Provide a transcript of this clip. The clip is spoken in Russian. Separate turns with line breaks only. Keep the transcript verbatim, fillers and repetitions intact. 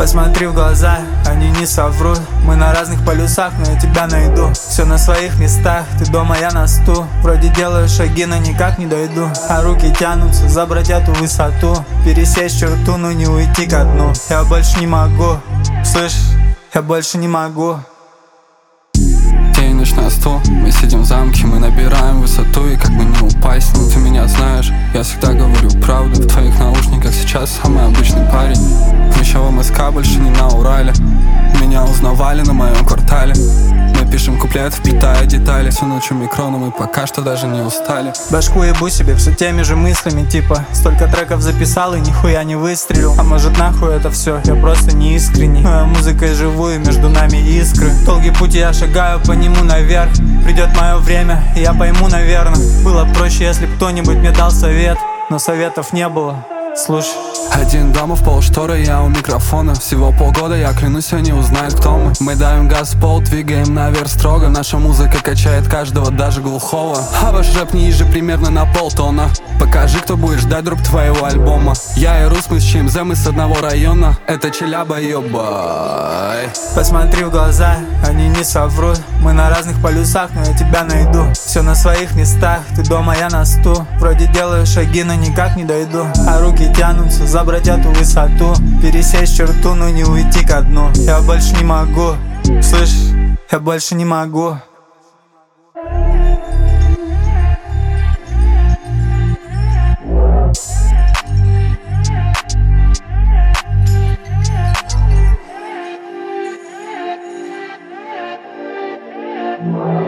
Посмотри в глаза, они не соврут. Мы на разных полюсах, но я тебя найду. Все на своих местах, ты дома, я на сту. Вроде делаю шаги, но никак не дойду. А руки тянутся забрать эту высоту. Пересечь черту, но не уйти ко дну. Я больше не могу, слышь, я больше не могу.
День, ночь на стол, мы сидим в замке, мы набираем высоту. И как бы не упасть, но ты меня знаешь, я всегда говорю правду. В твоих наушниках сейчас самый обычный парень. Еще в МСК, больше не на Урале. Меня узнавали на моем квартале. Мы пишем куплет, вплетая детали. Всю ночь у микрона, мы пока что даже не устали.
Башку ебу себе все теми же мыслями, типа столько треков записал и нихуя не выстрелил. А может нахуй это все, я просто не искренний. Но я музыкой живу и между нами искры. Долгий путь, я шагаю по нему наверх. Придет мое время, и я пойму, наверное. Было проще, если б кто-нибудь мне дал совет, но советов не было. Слушай.
Один дома в полшторы, я у микрофона. Всего полгода, я клянусь, они узнают, кто мы. Мы давим газ в пол, двигаем наверх строго. Наша музыка качает каждого, даже глухого. А ваш рэп ниже примерно на полтона. Покажи, кто будет ждать дроп твоего альбома. Я и Рус, мы с ЧМЗ, мы с одного района. Это Челяба, ёбай.
Посмотри в глаза, они не соврут. Мы на разных полюсах, но я тебя найду. Все на своих местах, ты дома, я на сту. Вроде делаю шаги, но никак не дойду. А руки тянутся забрать эту высоту. Пересечь черту, но не уйти ко дну. Я больше не могу, слышь, я больше не могу.
Wow.